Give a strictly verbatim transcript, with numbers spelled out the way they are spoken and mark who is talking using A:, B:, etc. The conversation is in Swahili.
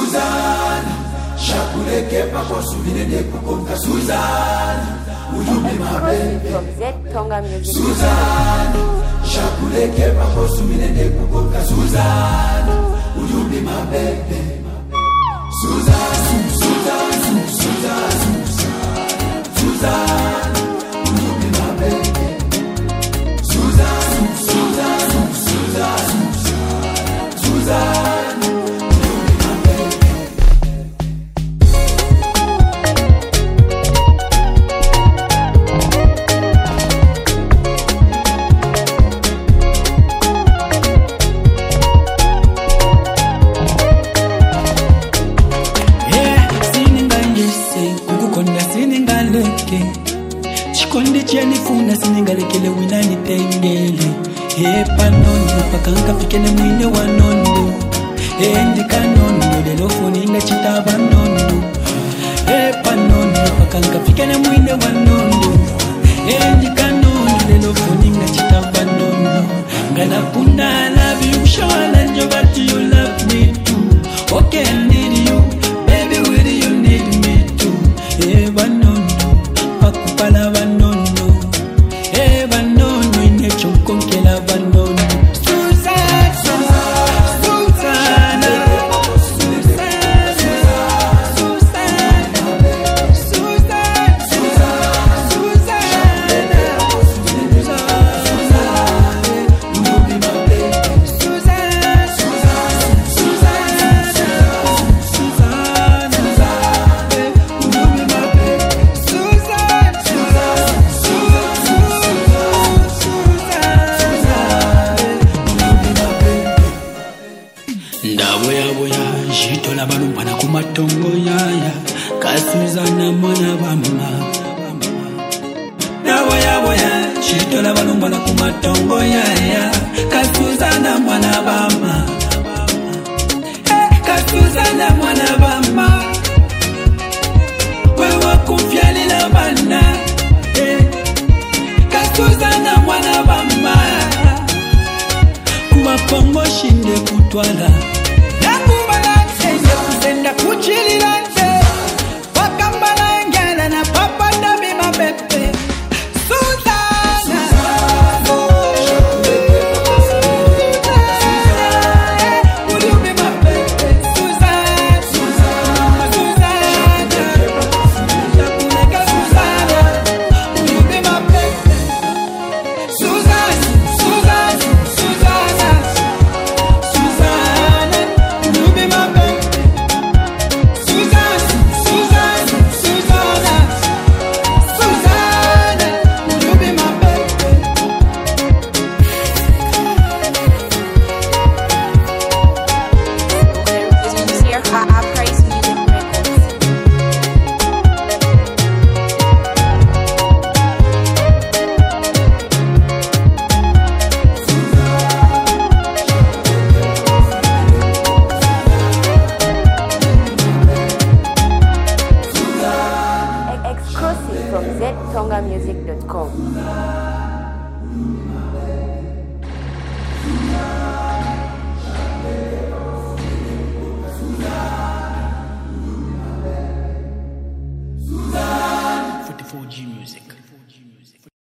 A: Suzanne, Chakuleke papa souvenir kukonka Suzanne, will you be my baby? Suzanne, Chakuleke papa souvenir kukonka Suzanne, will you be my baby? Suzanne, Suzanne, Suzanne, Suzanne, will you be my baby? Suzanne, Suzanne, Suzanne, Suzanne, will you be my baby?
B: Chikondi chianifuna siningalekele wina nitengele. He panondo pakanka fikene mwine wa nondo. He ndika nondo lelo funi nga chitaba nondo. He panondo pakanka fikene mwine wa nondo. He ndika nondo lelo funi nga chitaba nondo. Ngana punda I love you, shawala njobati you love me too. Okay I need you, baby will you need me too. He panondo pakupala vanono, eh vanono inecho konkela vanono. Suzanne, Suzanne, Suzanne, Suzanne, Suzanne, Suzanne, Jitola balumbana kumatongo yaya Kasuzana mwana bama Na waya waya Jitola balumbana kumatongo yaya Kasuzana mwana bama Kasuzana mwana bama Wewa kumfiali la bana Kasuzana mwana bama Kumapongo shinde kutwala